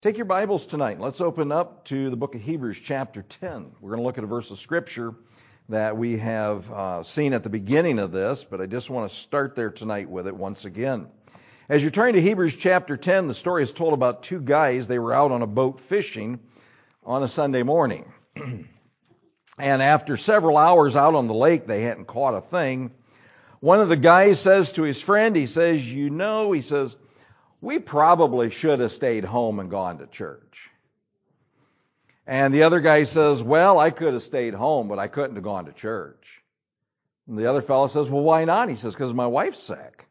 Take your Bibles tonight. Let's open up to the book of Hebrews chapter 10. We're going to look at a verse of Scripture that we have seen at the beginning of this, but I just want to start there tonight with it once again. As you're turning to Hebrews chapter 10, the story is told about two guys. They were out on a boat fishing on a Sunday morning. And after several hours out on the lake, they hadn't caught a thing. One of the guys says to his friend, he says, we probably should have stayed home and gone to church. And the other guy says, well, I could have stayed home, but I couldn't have gone to church. And the other fellow says, well, why not? He says, because my wife's sick.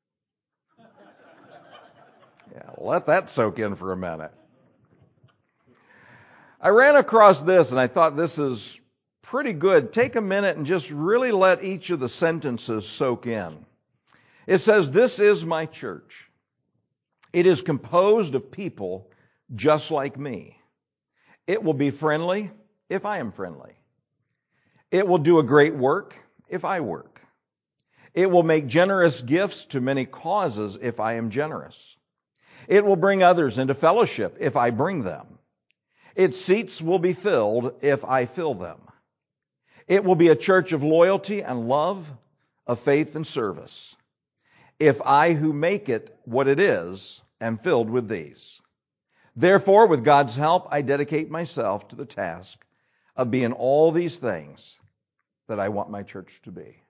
Yeah, let that soak in for a minute. I ran across this and I thought this is pretty good. Take a minute and just really let each of the sentences soak in. It says, this is my church. It is composed of people just like me. It will be friendly if I am friendly. It will do a great work if I work. It will make generous gifts to many causes if I am generous. It will bring others into fellowship if I bring them. Its seats will be filled if I fill them. It will be a church of loyalty and love, of faith and service. If I who make it what it is am filled with these. Therefore, with God's help, I dedicate myself to the task of being all these things that I want my church to be.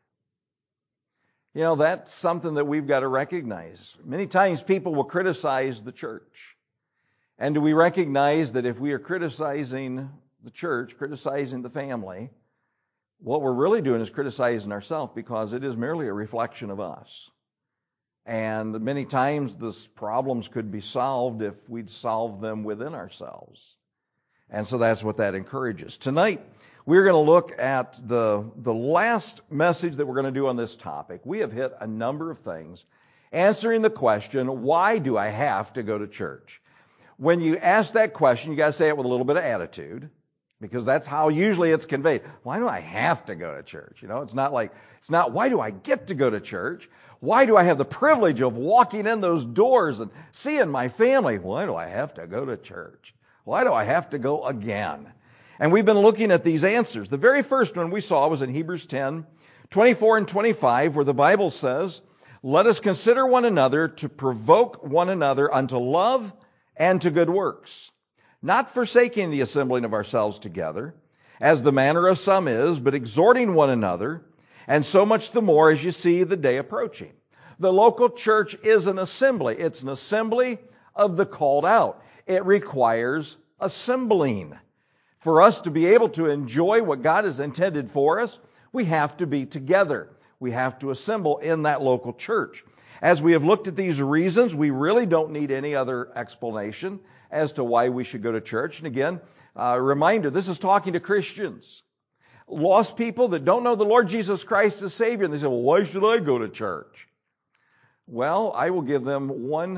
You know, that's something that we've got to recognize. Many times people will criticize the church. And do we recognize that if we are criticizing the church, criticizing the family, what we're really doing is criticizing ourselves, because it is merely a reflection of us. And many times these problems could be solved if we'd solve them within ourselves. And so that's what that encourages. Tonight, we're going to look at the last message that we're going to do on this topic. We have hit a number of things, answering the question, why do I have to go to church? When you ask that question, you got to say it with a little bit of attitude, because that's how usually it's conveyed. Why do I have to go to church? You know, it's not why do I get to go to church? Why do I have the privilege of walking in those doors and seeing my family? Why do I have to go to church? Why do I have to go again? And we've been looking at these answers. The very first one we saw was in Hebrews 10, 24 and 25, where the Bible says, let us consider one another to provoke one another unto love and to good works, not forsaking the assembling of ourselves together, as the manner of some is, but exhorting one another, and so much the more as you see the day approaching. The local church is an assembly. It's an assembly of the called out. It requires assembling. For us to be able to enjoy what God has intended for us, we have to be together. We have to assemble in that local church. As we have looked at these reasons, we really don't need any other explanation as to why we should go to church. And again, a reminder, this is talking to Christians. Lost people that don't know the Lord Jesus Christ as Savior. And they say, well, why should I go to church? Well, I'll give them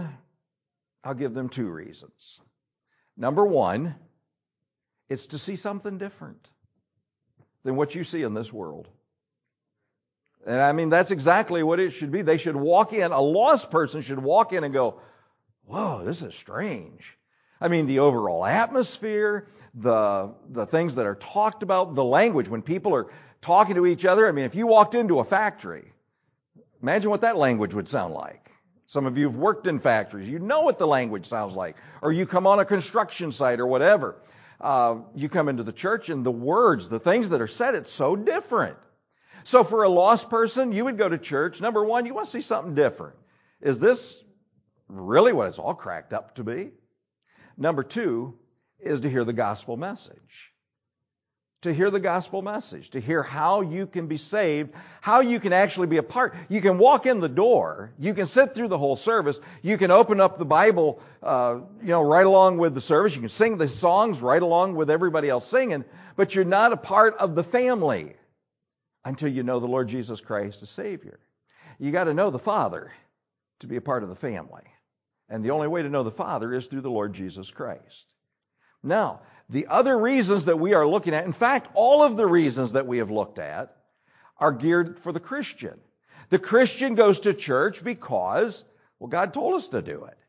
two reasons. Number one, it's to see something different than what you see in this world. And I mean, that's exactly what it should be. They should walk in, a lost person should walk in and go, whoa, this is strange. I mean, the overall atmosphere, the things that are talked about, the language, when people are talking to each other. I mean, if you walked into a factory, imagine what that language would sound like. Some of you have worked in factories. You know what the language sounds like. Or you come on a construction site or whatever. You come into the church and the words, the things that are said, it's so different. So for a lost person, you would go to church. Number one, you want to see something different. Is this really what it's all cracked up to be? Number two is to hear the gospel message. To hear the gospel message. To hear how you can be saved. How you can actually be a part. You can walk in the door. You can sit through the whole service. You can open up the Bible, right along with the service. You can sing the songs right along with everybody else singing. But you're not a part of the family until you know the Lord Jesus Christ as Savior. You got to know the Father to be a part of the family. And the only way to know the Father is through the Lord Jesus Christ. Now, the other reasons that we are looking at, in fact, all of the reasons that we have looked at, are geared for the Christian. The Christian goes to church because, well, God told us to do it.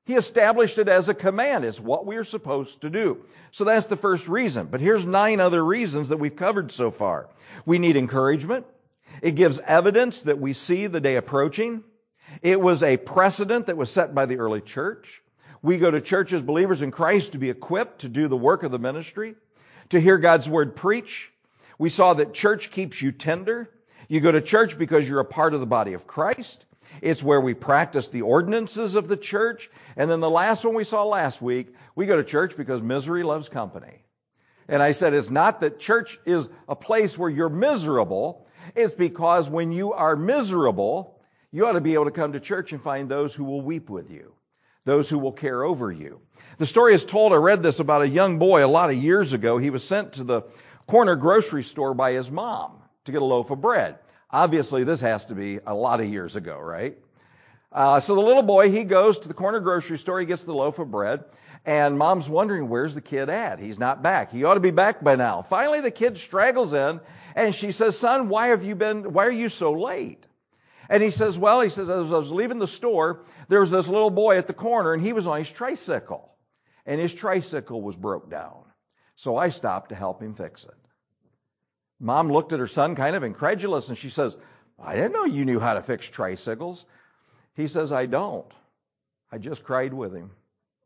He established it as a command. It's what we are supposed to do. So that's the first reason. But here's 9 other reasons that we've covered so far. We need encouragement. It gives evidence that we see the day approaching. It was a precedent that was set by the early church. We go to church as believers in Christ to be equipped to do the work of the ministry, to hear God's word preach. We saw that church keeps you tender. You go to church because you're a part of the body of Christ. It's where we practice the ordinances of the church. And then the last one we saw last week, we go to church because misery loves company. And I said it's not that church is a place where you're miserable. It's because when you are miserable, you ought to be able to come to church and find those who will weep with you, those who will care over you. The story is told, I read this about a young boy a lot of years ago. He was sent to the corner grocery store by his mom to get a loaf of bread. Obviously, this has to be a lot of years ago, right? So the little boy, he goes to the corner grocery store, he gets the loaf of bread, and mom's wondering, where's the kid at? He's not back. He ought to be back by now. Finally, the kid straggles in, and she says, son, why are you so late? And he says, as I was leaving the store, there was this little boy at the corner, and he was on his tricycle. And his tricycle was broke down. So I stopped to help him fix it. Mom looked at her son kind of incredulous, and she says, I didn't know you knew how to fix tricycles. He says, I don't. I just cried with him.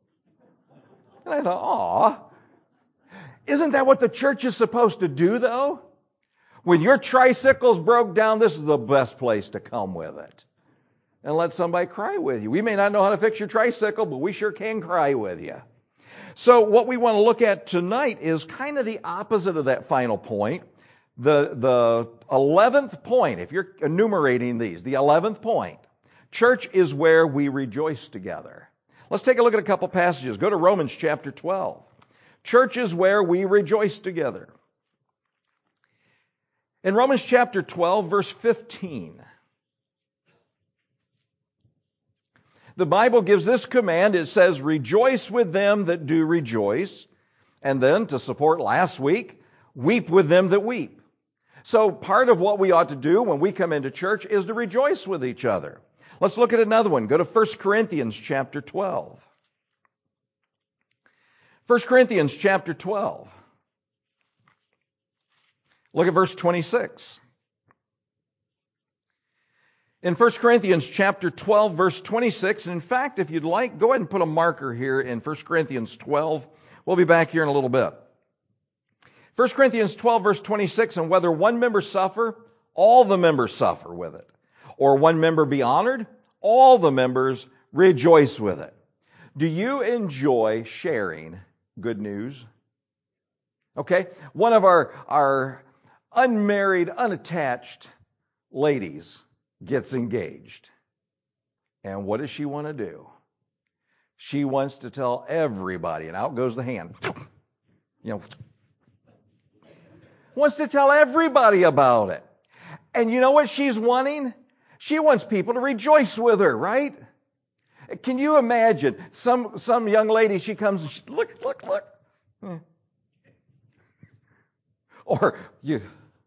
And I thought, aw, isn't that what the church is supposed to do, though? When your tricycle's broke down, this is the best place to come with it. And let somebody cry with you. We may not know how to fix your tricycle, but we sure can cry with you. So what we want to look at tonight is kind of the opposite of that final point. The 11th point, if you're enumerating these, the 11th point, church is where we rejoice together. Let's take a look at a couple passages. Go to Romans chapter 12. Church is where we rejoice together. In Romans chapter 12, verse 15, the Bible gives this command. It says, rejoice with them that do rejoice. And then, to support last week, weep with them that weep. So part of what we ought to do when we come into church is to rejoice with each other. Let's look at another one. Go to 1 Corinthians chapter 12. 1 Corinthians chapter 12. Look at verse 26. In 1 Corinthians chapter 12, verse 26, and in fact, if you'd like, go ahead and put a marker here in 1 Corinthians 12. We'll be back here in a little bit. 1 Corinthians 12, verse 26, and whether one member suffer, all the members suffer with it. Or one member be honored, all the members rejoice with it. Do you enjoy sharing good news? Okay, one of our unmarried, unattached ladies gets engaged. And what does she want to do? She wants to tell everybody, and out goes the hand. Wants to tell everybody about it. And you know what she's wanting? She wants people to rejoice with her, right? Can you imagine some young lady, she comes and she, look. Or you.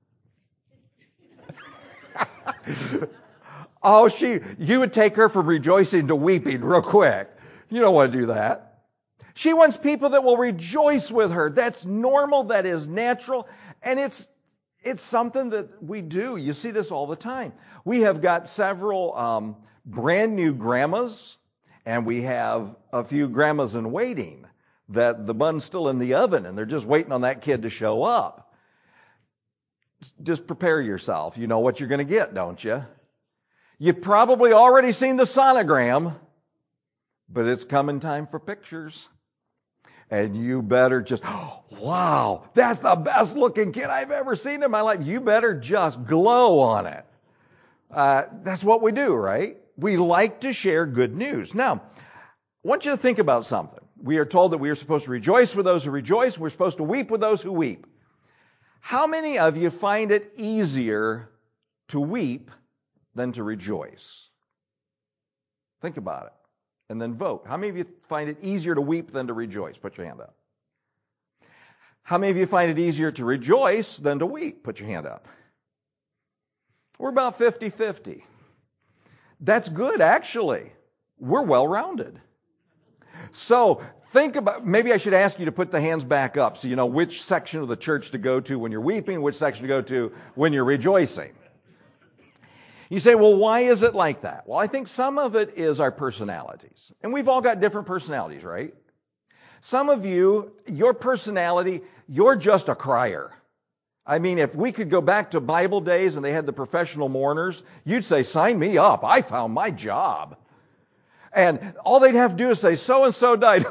You would take her from rejoicing to weeping real quick. You don't want to do that. She wants people that will rejoice with her. That's normal. That is natural. And it's something that we do. You see this all the time. We have got several brand new grandmas, and we have a few grandmas in waiting that the bun's still in the oven, and they're just waiting on that kid to show up. Just prepare yourself. You know what you're going to get, don't you? You've probably already seen the sonogram, but it's coming time for pictures. And you better just, wow, that's the best looking kid I've ever seen in my life. You better just glow on it. That's what we do, right? We like to share good news. Now, I want you to think about something. We are told that we are supposed to rejoice with those who rejoice. We're supposed to weep with those who weep. How many of you find it easier to weep than to rejoice? Think about it. And then vote. How many of you find it easier to weep than to rejoice? Put your hand up. How many of you find it easier to rejoice than to weep? Put your hand up. We're about 50-50. That's good, actually. We're well-rounded. So think about, maybe I should ask you to put the hands back up so you know which section of the church to go to when you're weeping, which section to go to when you're rejoicing. You say, well, why is it like that? Well, I think some of it is our personalities. And we've all got different personalities, right? Some of you, your personality, you're just a crier. I mean, if we could go back to Bible days and they had the professional mourners, you'd say, sign me up. I found my job. And all they'd have to do is say, so-and-so died.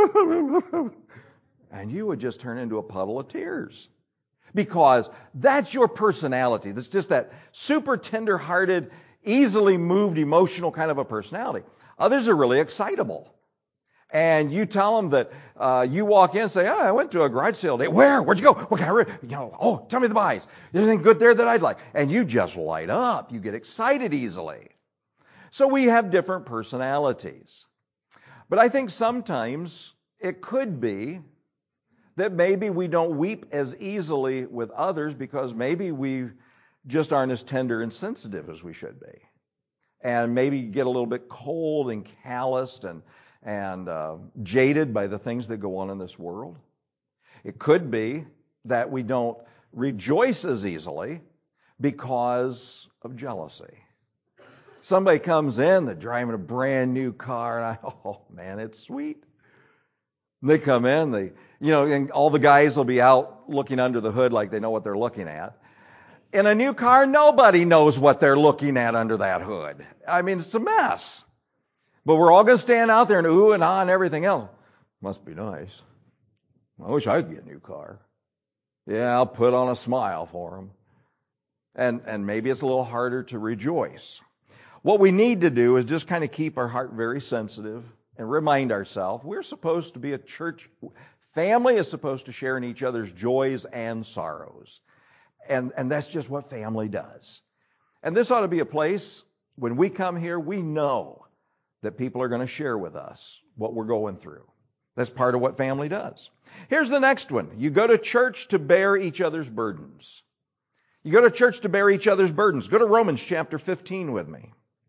And you would just turn into a puddle of tears. Because that's your personality. That's just that super tender-hearted, easily moved, emotional kind of a personality. Others are really excitable. And you tell them that you walk in and say, I went to a garage sale today. Where? Where'd you go? What kind of, tell me the buys. Anything good there that I'd like? And you just light up. You get excited easily. So we have different personalities. But I think sometimes it could be that maybe we don't weep as easily with others because maybe we just aren't as tender and sensitive as we should be. And maybe get a little bit cold and calloused and jaded by the things that go on in this world. It could be that we don't rejoice as easily because of jealousy. Somebody comes in, they're driving a brand new car, and oh man, it's sweet. And they come in, and all the guys will be out looking under the hood like they know what they're looking at. In a new car, nobody knows what they're looking at under that hood. I mean, it's a mess. But we're all going to stand out there and ooh and ah and everything else. Must be nice. I wish I could get a new car. Yeah, I'll put on a smile for them. And maybe it's a little harder to rejoice. What we need to do is just kind of keep our heart very sensitive and remind ourselves we're supposed to be a church. Family is supposed to share in each other's joys and sorrows. And that's just what family does. And this ought to be a place, when we come here, we know that people are going to share with us what we're going through. That's part of what family does. Here's the next one. You go to church to bear each other's burdens. You go to church to bear each other's burdens. Go to Romans chapter 15 with me.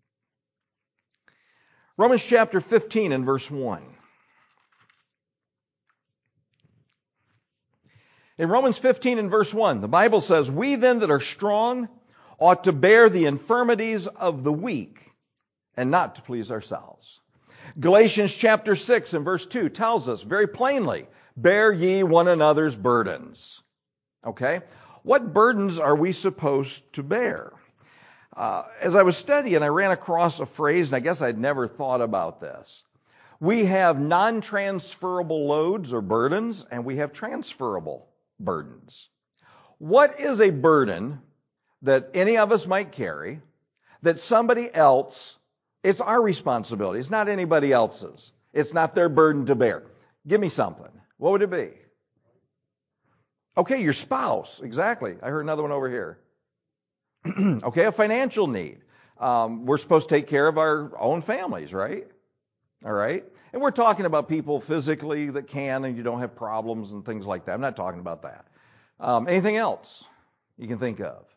Romans chapter 15 and verse 1. In Romans 15 and verse 1, the Bible says, we then that are strong ought to bear the infirmities of the weak and not to please ourselves. Galatians chapter 6 and verse 2 tells us very plainly, bear ye one another's burdens. Okay? What burdens are we supposed to bear? As I was studying, I ran across a phrase, and I guess I'd never thought about this. We have non-transferable loads or burdens, and we have transferable burdens. What is a burden that any of us might carry that somebody else, it's our responsibility. It's not anybody else's. It's not their burden to bear. Give me something. What would it be? Okay, your spouse. Exactly. I heard another one over here. Okay, a financial need. We're supposed to take care of our own families, right? All right? And we're talking about people physically that can and you don't have problems and things like that. I'm not talking about that. Anything else you can think of?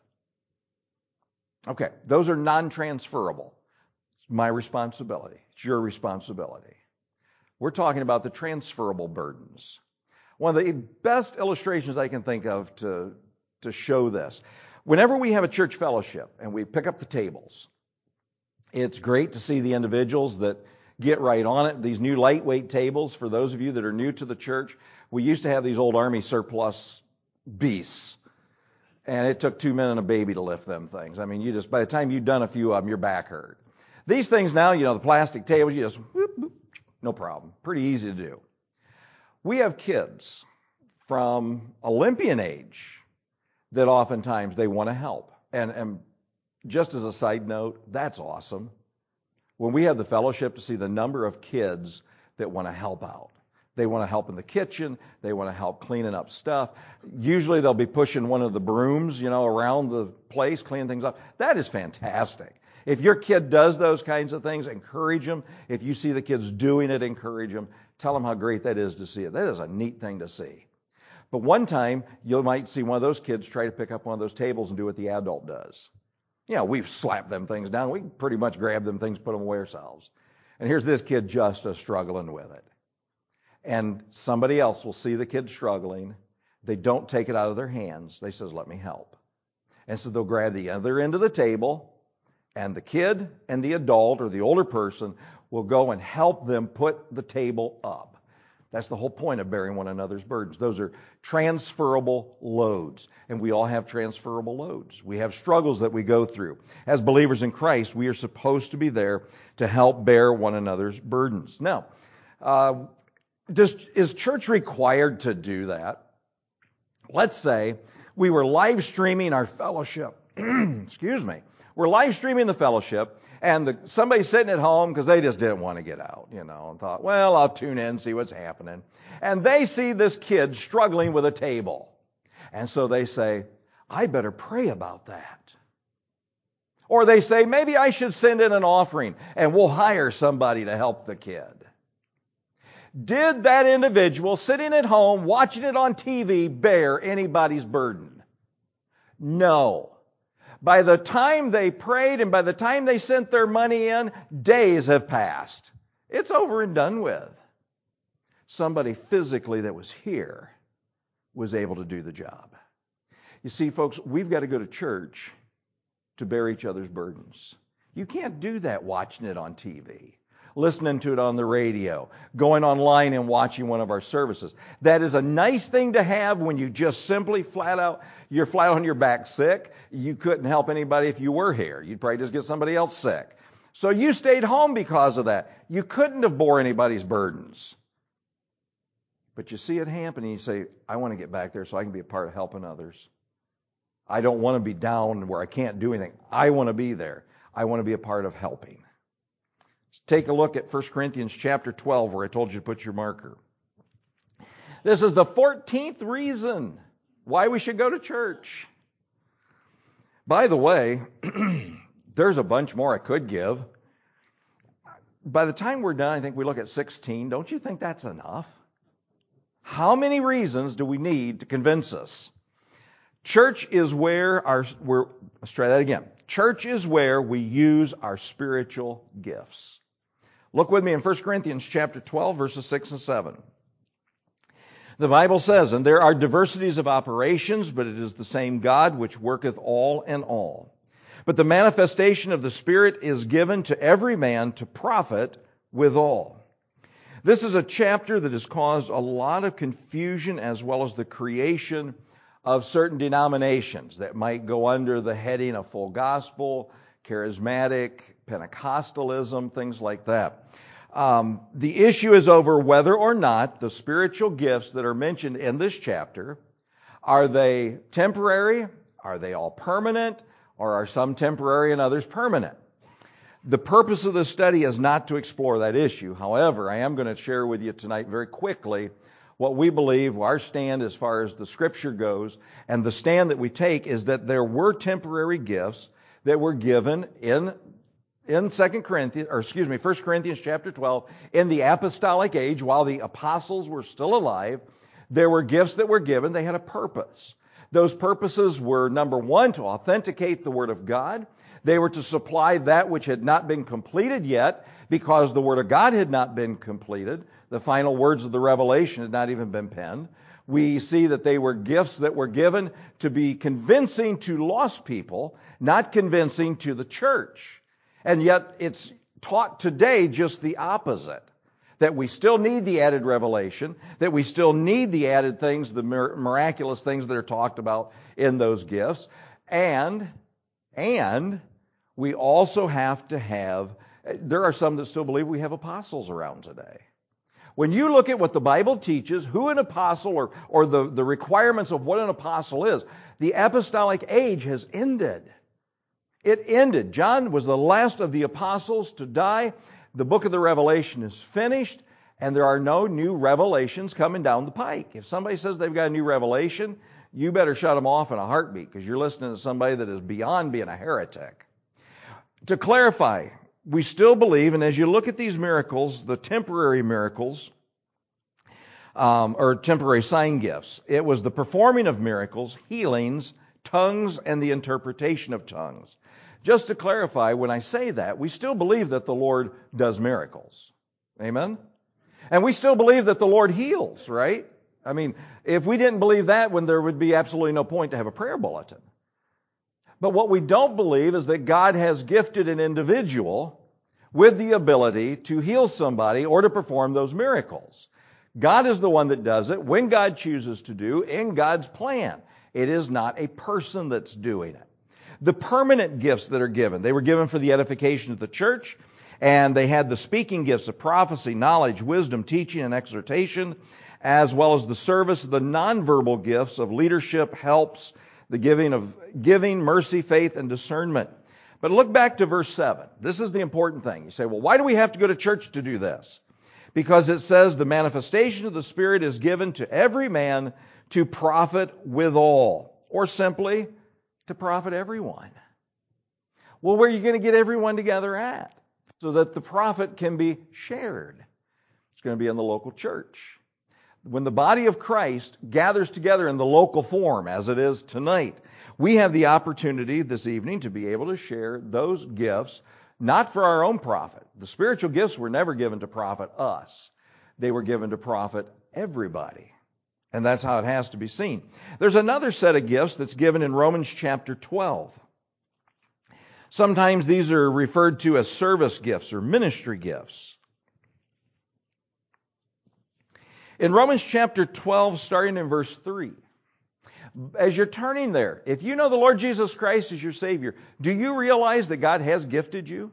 Okay, those are non-transferable. It's my responsibility. It's your responsibility. We're talking about the transferable burdens. One of the best illustrations I can think of to show this. Whenever we have a church fellowship and we pick up the tables, it's great to see the individuals that get right on it. These new lightweight tables, for those of you that are new to the church, we used to have these old Army surplus beasts. And it took 2 men and a baby to lift them things. I mean, by the time you've done a few of them, your back hurt. These things now, the plastic tables, you just, whoop, whoop, no problem. Pretty easy to do. We have kids from Olympian age that oftentimes they want to help. And just as a side note, that's awesome. When we have the fellowship to see the number of kids that want to help out. They want to help in the kitchen. They want to help cleaning up stuff. Usually they'll be pushing one of the brooms, around the place, cleaning things up. That is fantastic. If your kid does those kinds of things, encourage them. If you see the kids doing it, encourage them. Tell them how great that is to see it. That is a neat thing to see. But one time, you might see one of those kids try to pick up one of those tables and do what the adult does. We've slapped them things down. We pretty much grab them things, put them away ourselves. And here's this kid just struggling with it. and somebody else will see the kid struggling. They don't take it out of their hands. They says, let me help. And so they'll grab the other end of the table, and the kid and the adult or the older person will go and help them put the table up. That's the whole point of bearing one another's burdens. Those are transferable loads, and we all have transferable loads. We have struggles that we go through. As believers in Christ, we are supposed to be there to help bear one another's burdens. Now, is church required to do that? Let's say we were live streaming our fellowship. Excuse me. We're live streaming the fellowship, and somebody's sitting at home because they just didn't want to get out, and thought, well, I'll tune in and see what's happening. And they see this kid struggling with a table. And so they say, I better pray about that. Or they say, maybe I should send in an offering and we'll hire somebody to help the kid. Did that individual sitting at home watching it on TV bear anybody's burden? No. By the time they prayed and by the time they sent their money in, days have passed. It's over and done with. Somebody physically that was here was able to do the job. You see, folks, we've got to go to church to bear each other's burdens. You can't do that watching it on TV, listening to it on the radio, going online and watching one of our services. That is a nice thing to have when you just simply you're flat on your back sick. You couldn't help anybody if you were here. You'd probably just get somebody else sick. So you stayed home because of that. You couldn't have bore anybody's burdens. But you see it happen and you say, I want to get back there so I can be a part of helping others. I don't want to be down where I can't do anything. I want to be there. I want to be a part of helping. Let's take a look at 1 Corinthians chapter 12 where I told you to put your marker. This is the 14th reason why we should go to church. By the way, there's a bunch more I could give. By the time we're done, I think we look at 16. Don't you think that's enough? How many reasons do we need to convince us? Church is where let's try that again. Church is where we use our spiritual gifts. Look with me in 1 Corinthians chapter 12, verses 6 and 7. The Bible says, and there are diversities of operations, but it is the same God which worketh all in all. But the manifestation of the Spirit is given to every man to profit withal. This is a chapter that has caused a lot of confusion as well as the creation of certain denominations that might go under the heading of full gospel, charismatic, Pentecostalism, things like that. The issue is over whether or not the spiritual gifts that are mentioned in this chapter, are they temporary, are they all permanent, or are some temporary and others permanent? The purpose of this study is not to explore that issue. However, I am going to share with you tonight very quickly what we believe, our stand as far as the Scripture goes, and the stand that we take is that there were temporary gifts that were given in 1 Corinthians chapter 12, in the apostolic age, while the apostles were still alive, there were gifts that were given. They had a purpose. Those purposes were, number one, to authenticate the Word of God. They were to supply that which had not been completed yet, because the Word of God had not been completed. The final words of the revelation had not even been penned. We see that they were gifts that were given to be convincing to lost people, not convincing to the church. And yet it's taught today just the opposite. That we still need the added revelation, that we still need the added things, the miraculous things that are talked about in those gifts. And we also have to have, there are some that still believe we have apostles around today. When you look at what the Bible teaches, who an apostle or the requirements of what an apostle is, the apostolic age has ended. It ended. John was the last of the apostles to die. The book of the Revelation is finished, and there are no new revelations coming down the pike. If somebody says they've got a new revelation, you better shut them off in a heartbeat, because you're listening to somebody that is beyond being a heretic. To clarify, we still believe, and as you look at these miracles, the temporary miracles, or temporary sign gifts, it was the performing of miracles, healings, tongues, and the interpretation of tongues. Just to clarify, when I say that, we still believe that the Lord does miracles. Amen? And we still believe that the Lord heals, right? I mean, if we didn't believe that, then there would be absolutely no point to have a prayer bulletin. But what we don't believe is that God has gifted an individual with the ability to heal somebody or to perform those miracles. God is the one that does it when God chooses to do in God's plan. It is not a person that's doing it. The permanent gifts that are given, they were given for the edification of the church, and they had the speaking gifts of prophecy, knowledge, wisdom, teaching, and exhortation, as well as the service of the nonverbal gifts of leadership, helps, the giving, mercy, faith, and discernment. But look back to verse 7. This is the important thing. You say, well, why do we have to go to church to do this? Because it says the manifestation of the Spirit is given to every man to profit withal, or simply to profit everyone. Well, where are you going to get everyone together at so that the profit can be shared? It's going to be in the local church. When the body of Christ gathers together in the local form, as it is tonight, we have the opportunity this evening to be able to share those gifts, not for our own profit. The spiritual gifts were never given to profit us. They were given to profit everybody. And that's how it has to be seen. There's another set of gifts that's given in Romans chapter 12. Sometimes these are referred to as service gifts or ministry gifts. In Romans chapter 12, starting in verse 3, as you're turning there, if you know the Lord Jesus Christ as your Savior, do you realize that God has gifted you?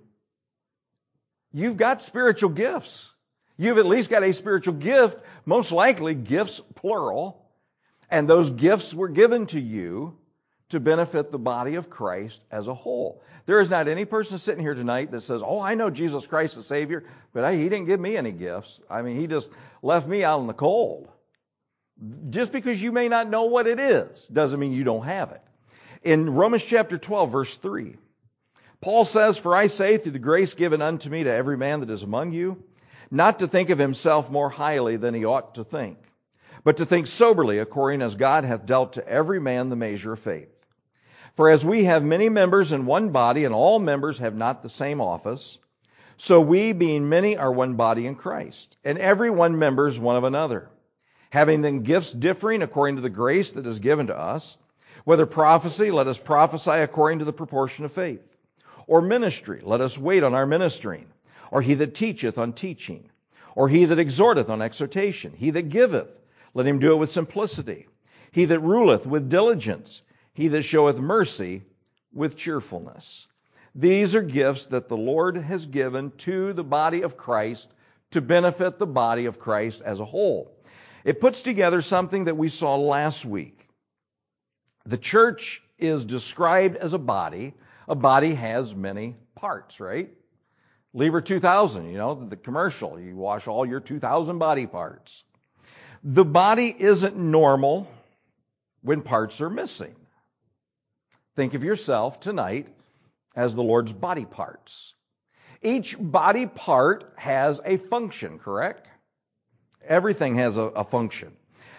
You've got spiritual gifts. You've at least got a spiritual gift, most likely gifts plural, and those gifts were given to you to benefit the body of Christ as a whole. There is not any person sitting here tonight that says, oh, I know Jesus Christ the Savior, but He didn't give me any gifts. I mean, He just left me out in the cold. Just because you may not know what it is doesn't mean you don't have it. In Romans chapter 12, verse 3, Paul says, for I say, through the grace given unto me to every man that is among you, not to think of himself more highly than he ought to think, but to think soberly according as God hath dealt to every man the measure of faith. For as we have many members in one body, and all members have not the same office, so we, being many, are one body in Christ, and every one members one of another. Having then gifts differing according to the grace that is given to us, whether prophecy, let us prophesy according to the proportion of faith. Or ministry, let us wait on our ministering. Or he that teacheth on teaching. Or he that exhorteth on exhortation. He that giveth, let him do it with simplicity. He that ruleth with diligence. He that showeth mercy with cheerfulness. These are gifts that the Lord has given to the body of Christ to benefit the body of Christ as a whole. It puts together something that we saw last week. The church is described as a body. A body has many parts, right? Lever 2000, the commercial. You wash all your 2,000 body parts. The body isn't normal when parts are missing. Think of yourself tonight as the Lord's body parts. Each body part has a function, correct? Everything has a function.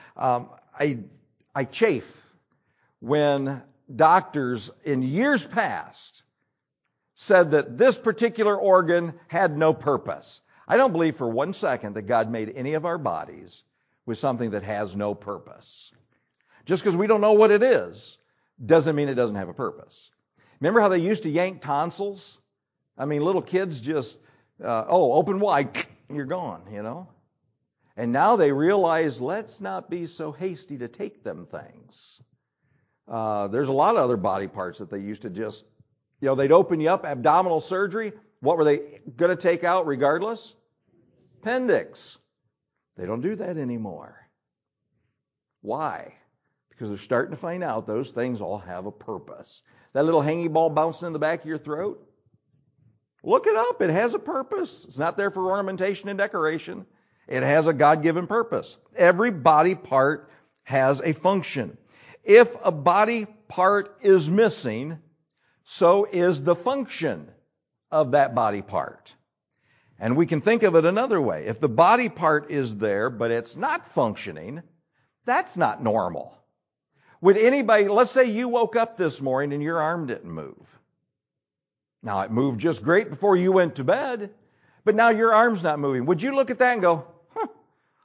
I chafe when doctors in years past said that this particular organ had no purpose. I don't believe for 1 second that God made any of our bodies with something that has no purpose. Just because we don't know what it is doesn't mean it doesn't have a purpose. Remember how they used to yank tonsils? I mean, little kids just, open wide, you're gone, And now they realize, let's not be so hasty to take them things. There's a lot of other body parts that they used to just, they'd open you up, abdominal surgery. What were they going to take out regardless? Appendix. They don't do that anymore. Why? Because they're starting to find out those things all have a purpose. That little hanging ball bouncing in the back of your throat, look it up. It has a purpose. It's not there for ornamentation and decoration. It has a God-given purpose. Every body part has a function. If a body part is missing, so is the function of that body part. And we can think of it another way. If the body part is there, but it's not functioning, that's not normal. Would anybody, let's say you woke up this morning and your arm didn't move. Now, it moved just great before you went to bed, but now your arm's not moving. Would you look at that and go,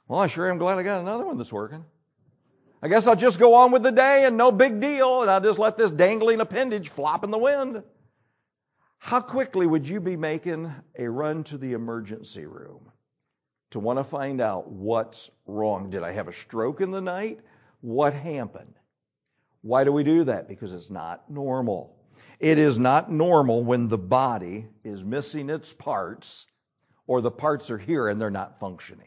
Well, I sure am glad I got another one that's working. I guess I'll just go on with the day and no big deal, and I'll just let this dangling appendage flop in the wind. How quickly would you be making a run to the emergency room to want to find out what's wrong? Did I have a stroke in the night? What happened? Why do we do that? Because it's not normal. It is not normal when the body is missing its parts, or the parts are here and they're not functioning.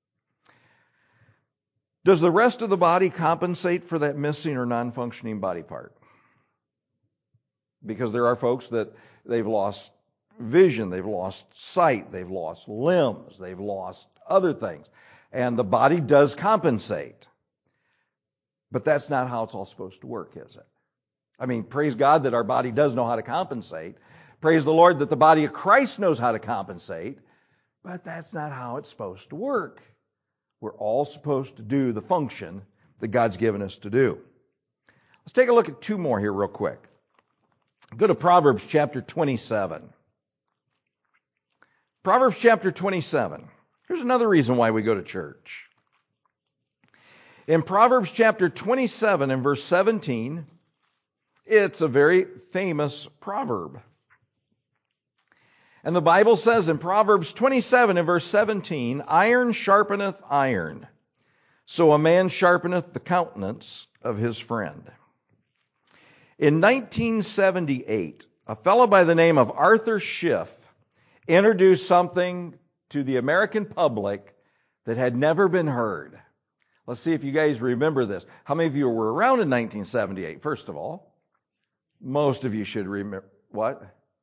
Does the rest of the body compensate for that missing or non-functioning body part? Because there are folks that they've lost vision, they've lost sight, they've lost limbs, they've lost other things. And the body does compensate. But that's not how it's all supposed to work, is it? I mean, praise God that our body does know how to compensate. Praise the Lord that the body of Christ knows how to compensate. But that's not how it's supposed to work. We're all supposed to do the function that God's given us to do. Let's take a look at two more here real quick. Go to Proverbs chapter 27. Proverbs chapter 27. Here's another reason why we go to church. In Proverbs chapter 27 and verse 17, it's a very famous proverb. And the Bible says in Proverbs 27 and verse 17, iron sharpeneth iron, so a man sharpeneth the countenance of his friend. In 1978, a fellow by the name of Arthur Schiff introduced something to the American public that had never been heard. Let's see if you guys remember this. How many of you were around in 1978, first of all? Most of you should remember. What?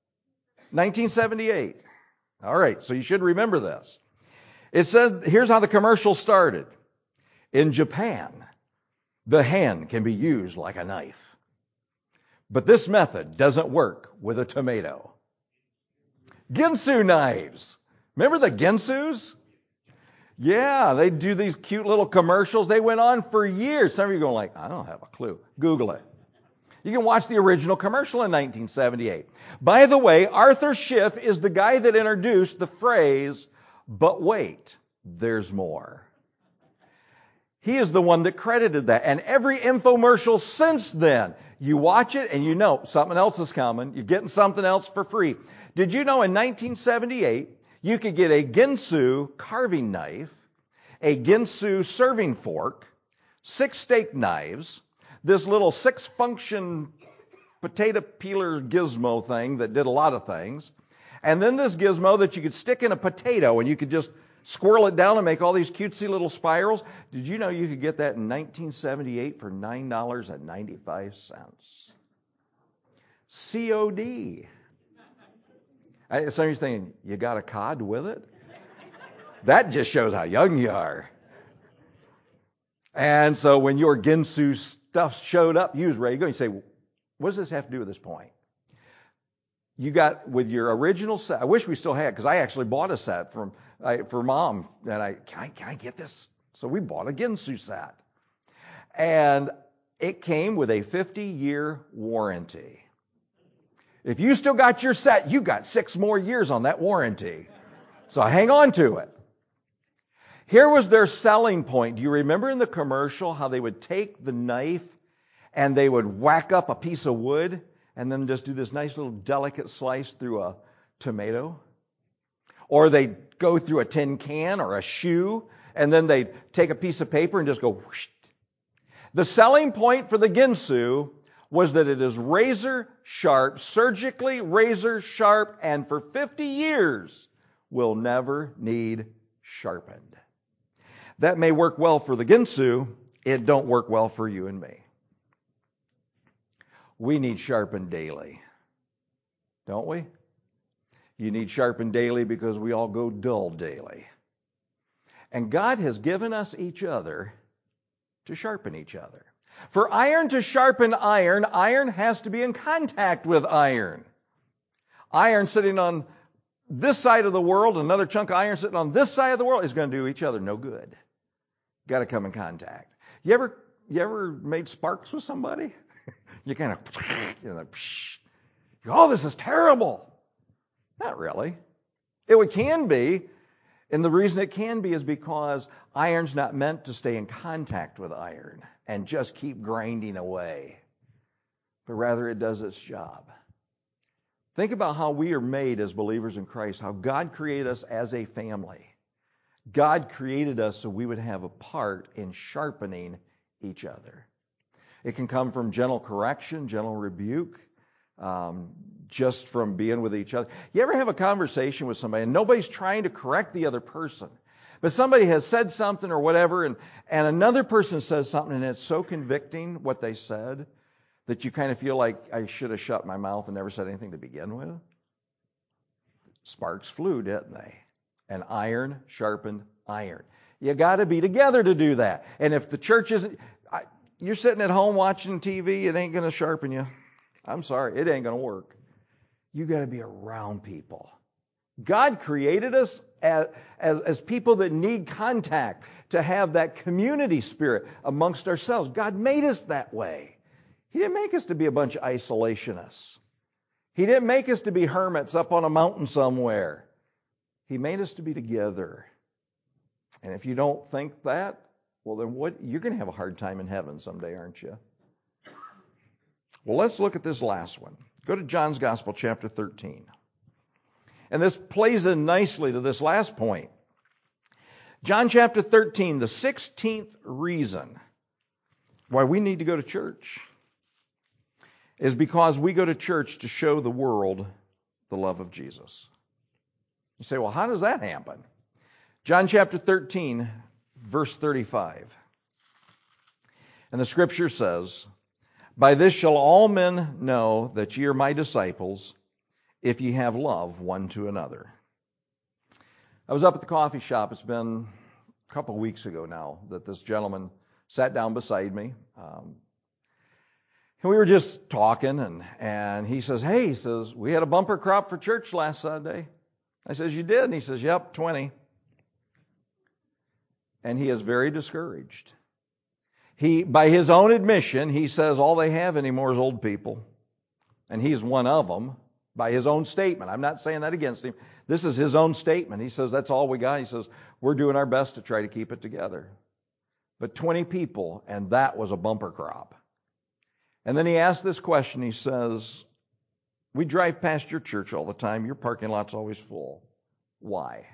1978. All right, so you should remember this. It says, here's how the commercial started. In Japan, the hand can be used like a knife. But this method doesn't work with a tomato. Ginsu knives. Remember the Ginsus? Yeah, they do these cute little commercials. They went on for years. Some of you are going like, I don't have a clue. Google it. You can watch the original commercial in 1978. By the way, Arthur Schiff is the guy that introduced the phrase, but wait, there's more. He is the one that credited that. And every infomercial since then, you watch it and you know something else is coming. You're getting something else for free. Did you know in 1978, you could get a Ginsu carving knife, a Ginsu serving fork, 6 steak knives, this little 6-function potato peeler gizmo thing that did a lot of things, and then this gizmo that you could stick in a potato and you could just squirrel it down and make all these cutesy little spirals. Did you know you could get that in 1978 for $9.95? COD. Some of you are thinking, you got a cod with it? That just shows how young you are. And so when your Ginsu stuff showed up, you was ready to go. You say, what does this have to do with this point? You got with your original set. I wish we still had, because I actually bought a set for Mom. And can I get this? So we bought a Ginsu set. And it came with a 50-year warranty. If you still got your set, you got 6 more years on that warranty. So hang on to it. Here was their selling point. Do you remember in the commercial how they would take the knife and they would whack up a piece of wood and then just do this nice little delicate slice through a tomato? Or they'd go through a tin can or a shoe and then they'd take a piece of paper and just go whoosh. The selling point for the Ginsu was that it is razor sharp, surgically razor sharp, and for 50 years will never need sharpened. That may work well for the Ginsu. It don't work well for you and me. We need sharpened daily. Don't we? You need sharpened daily because we all go dull daily. And God has given us each other to sharpen each other. For iron to sharpen iron, iron has to be in contact with iron. Iron sitting on this side of the world, another chunk of iron sitting on this side of the world is going to do each other no good. Got to come in contact. You ever made sparks with somebody? You kind of, oh, this is terrible. Not really. It can be And the reason it can be is because iron's not meant to stay in contact with iron and just keep grinding away, but rather it does its job. Think about how we are made as believers in Christ, how God created us as a family. God created us so we would have a part in sharpening each other. It can come from gentle correction, gentle rebuke, just from being with each other. You ever have a conversation with somebody and nobody's trying to correct the other person, but somebody has said something or whatever, and another person says something and it's so convicting what they said that you kind of feel like I should have shut my mouth and never said anything to begin with? Sparks flew, didn't they? And iron sharpened iron. You got to be together to do that. And if the church isn't, you're sitting at home watching TV, it ain't going to sharpen you. I'm sorry, it ain't going to work. You got to be around people. God created us as people that need contact, to have that community spirit amongst ourselves. God made us that way. He didn't make us to be a bunch of isolationists. He didn't make us to be hermits up on a mountain somewhere. He made us to be together. And if you don't think that, well, then you're going to have a hard time in heaven someday, aren't you? Well, let's look at this last one. Go to John's Gospel, chapter 13. And this plays in nicely to this last point. John chapter 13, the 16th reason why we need to go to church is because we go to church to show the world the love of Jesus. You say, well, how does that happen? John chapter 13, verse 35. And the scripture says, "By this shall all men know that ye are my disciples, if ye have love one to another." I was up at the coffee shop. It's been a couple of weeks ago now that this gentleman sat down beside me. And we were just talking, and he says, "Hey," he says, "we had a bumper crop for church last Sunday." I says, "You did?" And he says, "Yep, 20. And he is very discouraged. By his own admission, he says all they have anymore is old people. And he's one of them by his own statement. I'm not saying that against him. This is his own statement. He says, that's all we got. He says, we're doing our best to try to keep it together. But 20 people, and that was a bumper crop. And then he asked this question. He says, "We drive past your church all the time. Your parking lot's always full. Why?"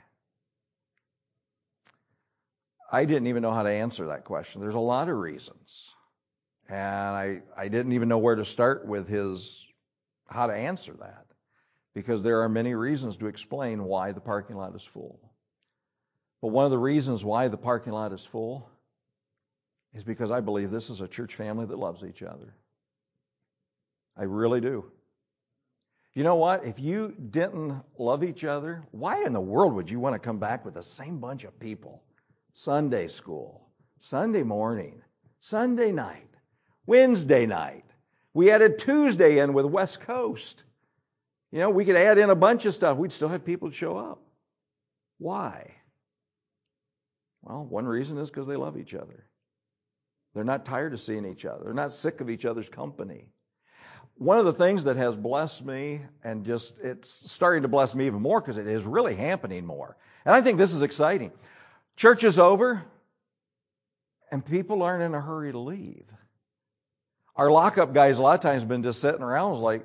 I didn't even know how to answer that question. There's a lot of reasons. And I didn't even know where to start with how to answer that. Because there are many reasons to explain why the parking lot is full. But one of the reasons why the parking lot is full is because I believe this is a church family that loves each other. I really do. You know what? If you didn't love each other, why in the world would you want to come back with the same bunch of people? Sunday school, Sunday morning, Sunday night, Wednesday night. We added Tuesday in with West Coast. You know, we could add in a bunch of stuff. We'd still have people show up. Why? Well, one reason is because they love each other. They're not tired of seeing each other. They're not sick of each other's company. One of the things that has blessed me, and it's starting to bless me even more because it is really happening more. And I think this is exciting. Church is over, and people aren't in a hurry to leave. Our lockup guys a lot of times have been just sitting around like,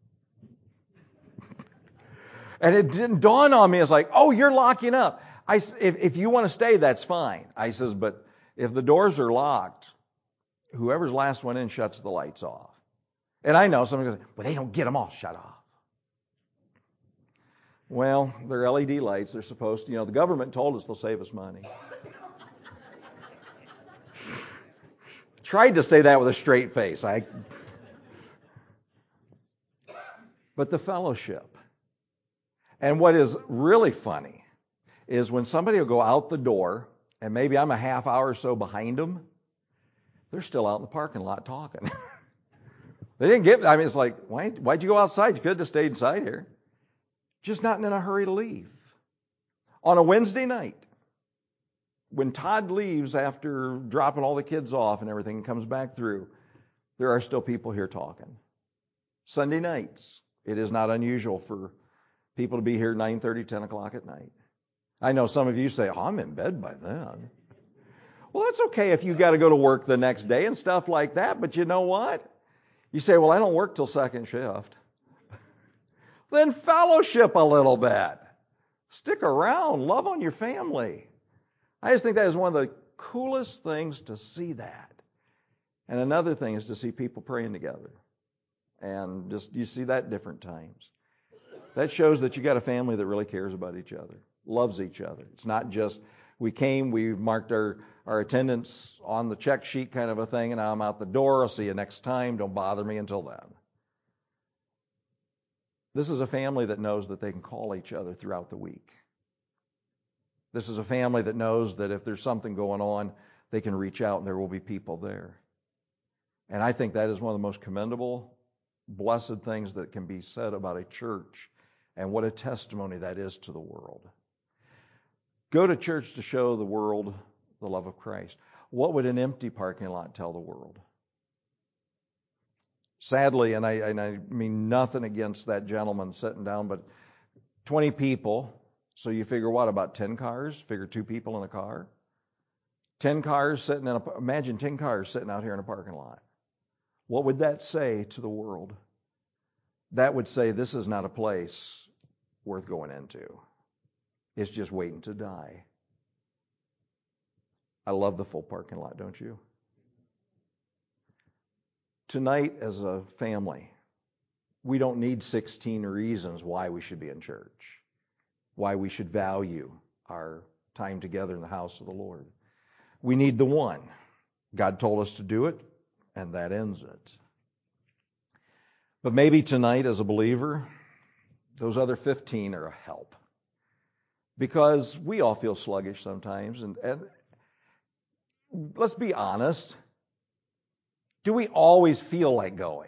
and it didn't dawn on me. It's like, oh, you're locking up. If you want to stay, that's fine. I says, but if the doors are locked, whoever's last one in shuts the lights off. And I know somebody goes, well, they don't get them all shut off. Well, they're LED lights. They're supposed to, the government told us they'll save us money. Tried to say that with a straight face. But the fellowship. And what is really funny is when somebody will go out the door, and maybe I'm a half hour or so behind them, they're still out in the parking lot talking. They didn't it's like, why'd you go outside? You could have just stayed inside here. Just not in a hurry to leave. On a Wednesday night, when Todd leaves after dropping all the kids off and everything and comes back through, there are still people here talking. Sunday nights, it is not unusual for people to be here 9:30, 10 o'clock at night. I know some of you say, oh, I'm in bed by then. Well, that's okay if you got to go to work the next day and stuff like that, but you know what? You say, well, I don't work till second shift. Then fellowship a little bit. Stick around. Love on your family. I just think that is one of the coolest things to see that. And another thing is to see people praying together. And just you see that different times. That shows that you got a family that really cares about each other, loves each other. It's not just we came, we marked our attendance on the check sheet kind of a thing, and I'm out the door. I'll see you next time. Don't bother me until then. This is a family that knows that they can call each other throughout the week. This is a family that knows that if there's something going on, they can reach out and there will be people there. And I think that is one of the most commendable, blessed things that can be said about a church, and what a testimony that is to the world. Go to church to show the world the love of Christ. What would an empty parking lot tell the world? Sadly, and I mean nothing against that gentleman sitting down, but 20 people, so you figure what, about 10 cars? Figure 2 people in a car? 10 cars sitting in imagine 10 cars sitting out here in a parking lot. What would that say to the world? That would say this is not a place worth going into. It's just waiting to die. I love the full parking lot, don't you? Tonight, as a family, we don't need 16 reasons why we should be in church, why we should value our time together in the house of the Lord. We need the one. God told us to do it, and that ends it. But maybe tonight, as a believer, those other 15 are a help. Because we all feel sluggish sometimes, and let's be honest. Do we always feel like going?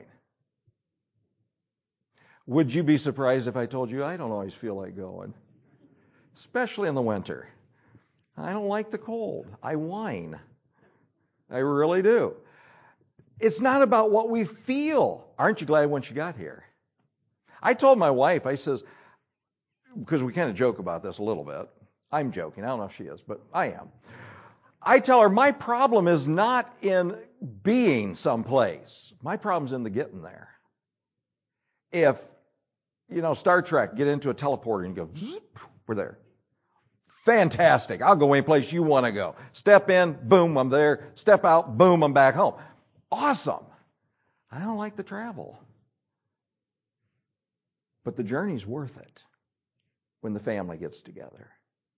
Would you be surprised if I told you I don't always feel like going? Especially in the winter. I don't like the cold. I whine. I really do. It's not about what we feel. Aren't you glad once you got here? I told my wife, I says, because we kind of joke about this a little bit. I'm joking. I don't know if she is, but I am. I tell her my problem is not in being someplace. My problem's in the getting there. If, Star Trek, get into a teleporter and go, zip, we're there. Fantastic. I'll go any place you want to go. Step in, boom, I'm there. Step out, boom, I'm back home. Awesome. I don't like the travel. But the journey's worth it when the family gets together.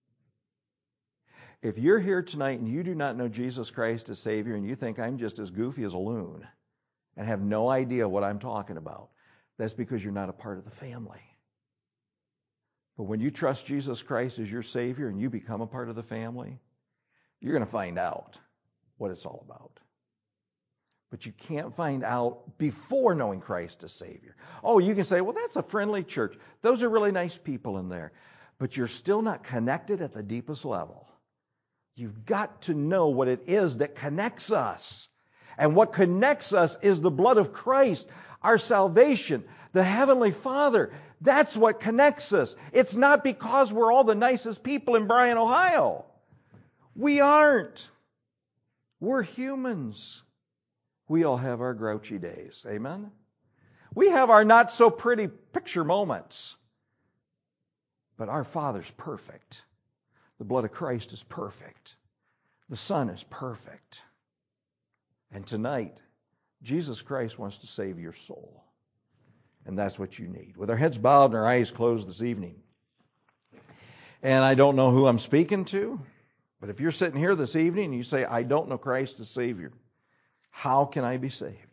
If you're here tonight and you do not know Jesus Christ as Savior, and you think I'm just as goofy as a loon and have no idea what I'm talking about, that's because you're not a part of the family. But when you trust Jesus Christ as your Savior and you become a part of the family, you're going to find out what it's all about. But you can't find out before knowing Christ as Savior. Oh, you can say, well, that's a friendly church. Those are really nice people in there. But you're still not connected at the deepest level. You've got to know what it is that connects us. And what connects us is the blood of Christ, our salvation, the Heavenly Father. That's what connects us. It's not because we're all the nicest people in Bryan, Ohio. We aren't. We're humans. We all have our grouchy days. Amen? We have our not so pretty picture moments. But our Father's perfect. The blood of Christ is perfect. The Son is perfect. And tonight, Jesus Christ wants to save your soul. And that's what you need. With our heads bowed and our eyes closed this evening. And I don't know who I'm speaking to, but if you're sitting here this evening and you say, I don't know Christ as Savior, how can I be saved?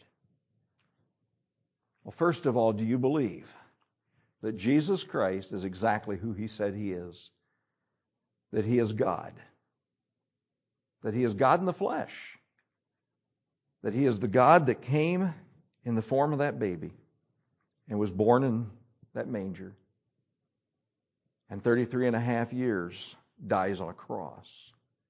Well, first of all, do you believe that Jesus Christ is exactly who He said He is? That He is God. That He is God in the flesh. That He is the God that came in the form of that baby and was born in that manger. And 33 and a half years dies on a cross.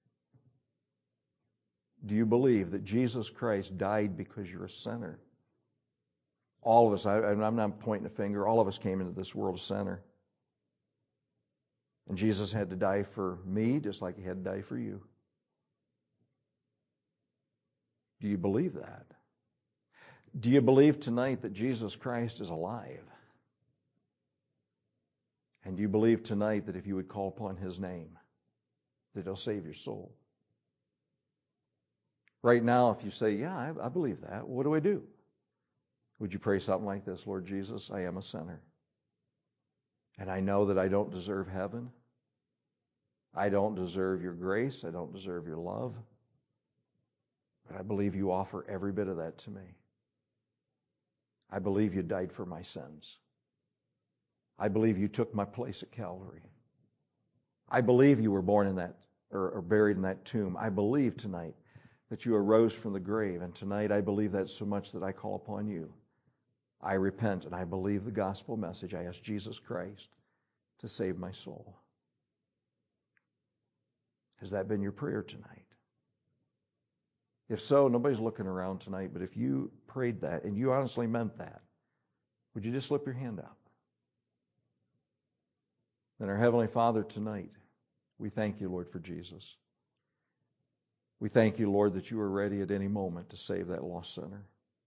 Do you believe that Jesus Christ died because you're a sinner? All of us, I'm not pointing a finger, all of us came into this world a sinner. And Jesus had to die for me just like He had to die for you. Do you believe that? Do you believe tonight that Jesus Christ is alive? And do you believe tonight that if you would call upon His name, that He'll save your soul? Right now, if you say, yeah, I believe that, what do I do? Would you pray something like this? Lord Jesus, I am a sinner. And I know that I don't deserve heaven. I don't deserve your grace. I don't deserve your love. But I believe you offer every bit of that to me. I believe you died for my sins. I believe you took my place at Calvary. I believe you were born in that, or buried in that tomb. I believe tonight that you arose from the grave. And tonight I believe that so much that I call upon you. I repent and I believe the gospel message. I ask Jesus Christ to save my soul. Has that been your prayer tonight? If so, nobody's looking around tonight, but if you prayed that and you honestly meant that, would you just slip your hand up? Then our Heavenly Father, tonight, we thank you, Lord, for Jesus. We thank you, Lord, that you are ready at any moment to save that lost sinner.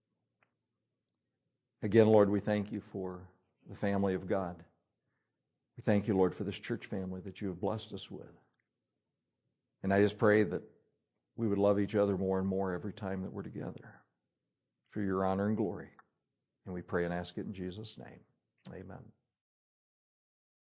Again, Lord, we thank you for the family of God. We thank you, Lord, for this church family that you have blessed us with. And I just pray that we would love each other more and more every time that we're together for your honor and glory. And we pray and ask it in Jesus' name. Amen.